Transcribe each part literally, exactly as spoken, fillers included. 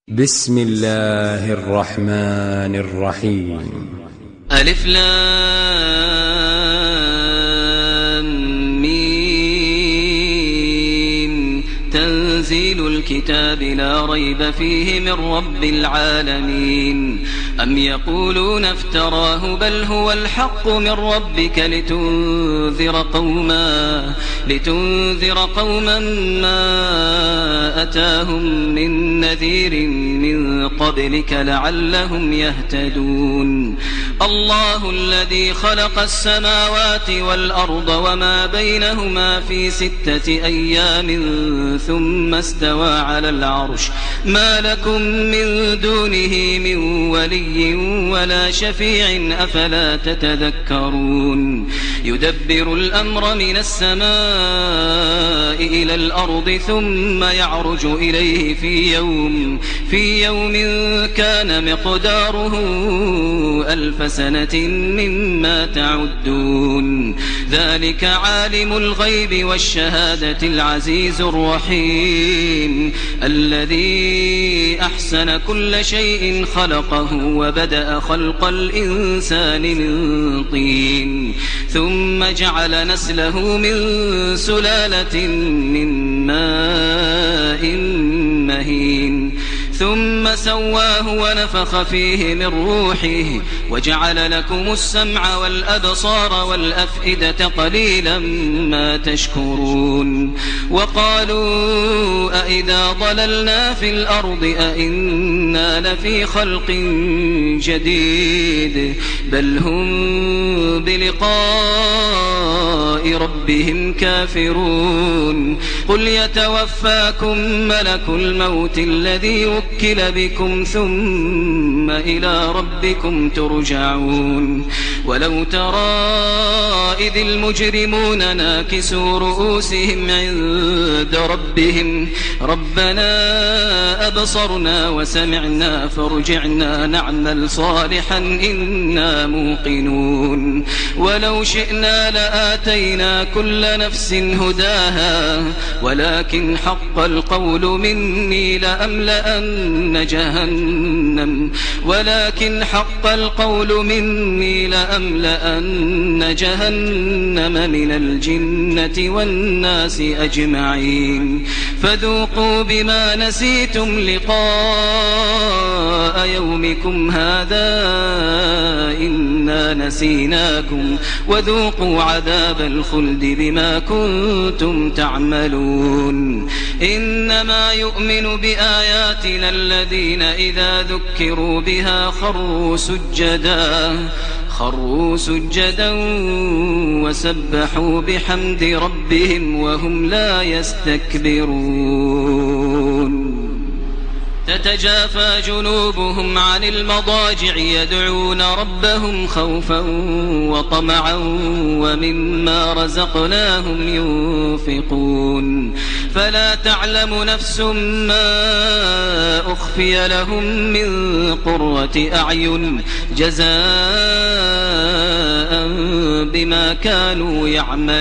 بسم الله الرحمن الرحيم. ألف لام ميم. تنزيل الكتاب لا ريب فيه من رب العالمين. أم يقولون افتراه بل هو الحق من ربك لتنذر قوما لتنذر قوما ما أتاهم من نذير من قبلك لعلهم يهتدون. الله الذي خلق السماوات والأرض وما بينهما في ستة أيام ثم استوى على العرش ما لكم من دونه من ولي ولا شفيع أفلا تتذكرون. يدبر الأمر من السماء إلى الأرض ثم يعرج إليه في يوم في يوم كان مقداره ألف سنة مما تعدون. ذلك عالم الغيب والشهادة العزيز الرحيم الذي أحسن كل شيء خلقه وبدأ خلق الإنسان من طين ثم جعل نسله من سلالة من ماء مهين ثم سواه ونفخ فيه من روحه وجعل لكم السمع والأبصار والأفئدة قليلا ما تشكرون. وقالوا أئذا ضللنا في الأرض أئنا لفي خلق جديد بل هم بلقاء ربهم كافرون. قل يتوفاكم ملك الموت الذي وكل بكم ثم إلى ربكم ترجعون. ولو ترى إذ المجرمون ناكسوا رؤوسهم عند ربهم ربنا أبصرنا وسمعنا فارجعنا نعمل صالحا إنا موقنون. ولو شئنا لآتينا كل نفس هداها ولكن حق القول مني لأملأن جهنم ولكن حق القول مني لأملأن جهنم من الجنة والناس أجمعين. فذوقوا بما نسيتم لقاء يومكم هذا إنا نسيناكم وذوقوا عذاب الخلد بما كنتم تعملون. إنما يؤمن بآياتنا الذين إذا ذكروا بها خروا سجدا خروا سجدا وسبحوا بحمد ربهم وهم لا يستكبرون. تتجافى جنوبهم عن المضاجع يدعون ربهم خوفا وطمعا ومما رزقناهم ينفقون. فلا تعلم نفس ما أخفي لهم من قرة أعين جزاء بما كانوا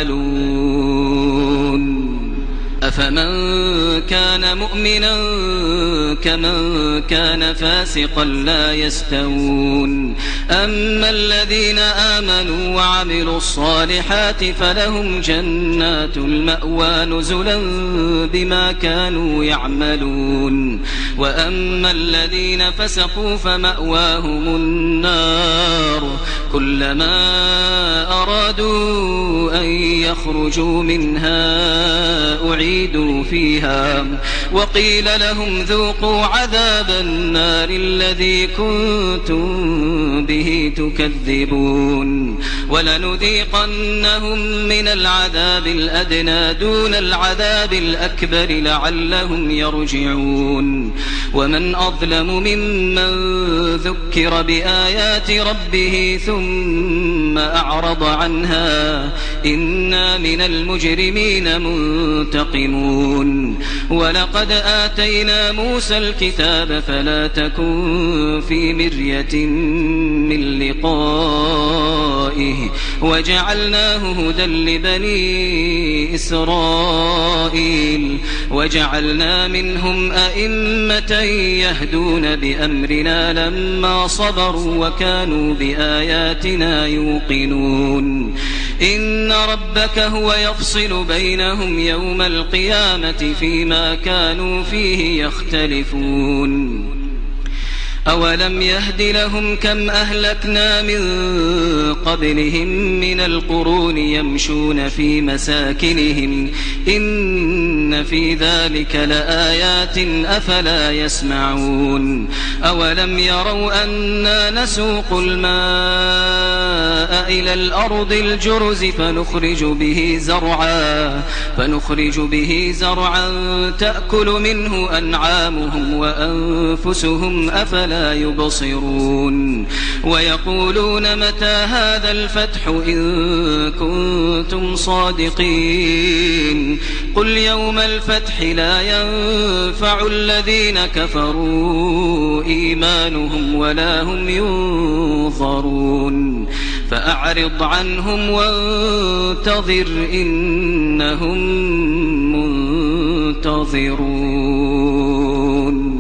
يعملون. أفمن كان مؤمنا كمن كان فاسقا لا يستوون. أما الذين آمنوا وعملوا الصالحات فلهم جنات المأوى نزلا بما كانوا يعملون. وأما الذين فسقوا فمأواهم النار كلما أرادوا أن يخرجوا منها أعيدوا فيها وقيل لهم ذوقوا عذاب النار الذي كنتم به تكذبون. ولنذيقنهم من العذاب الأدنى دون العذاب الأكبر لعلهم يرجعون. ومن أظلم ممن ذكر بآيات ربه ثم أعرض عنها إنا من المجرمين منتقمون. ينتقمون ولقد آتينا موسى الكتاب فلا تكن في مرية من لقائه وجعلناه هدى لبني إسرائيل وجعلنا منهم أئمة يهدون بأمرنا لما صبروا وكانوا بآياتنا يوقنون إن ربك هو يفصل بينهم يوم القيامة فيما كانوا فيه يختلفون أولم يهد لهم كم أهلكنا من قبلهم من القرون يمشون في مساكنهم إن في ذلك لآيات أفلا يسمعون أولم يروا أنا نسوق الماء إلى الأرض الجرز فنخرج به زرعا فنخرج به زرعا تأكل منه أنعامهم وأنفسهم أفلا لا يبصرون ويقولون متى هذا الفتح إن كنتم صادقين قل يوم الفتح لا ينفع الذين كفروا إيمانهم ولا هم ينظرون فأعرض عنهم وانتظر إنهم منتظرون.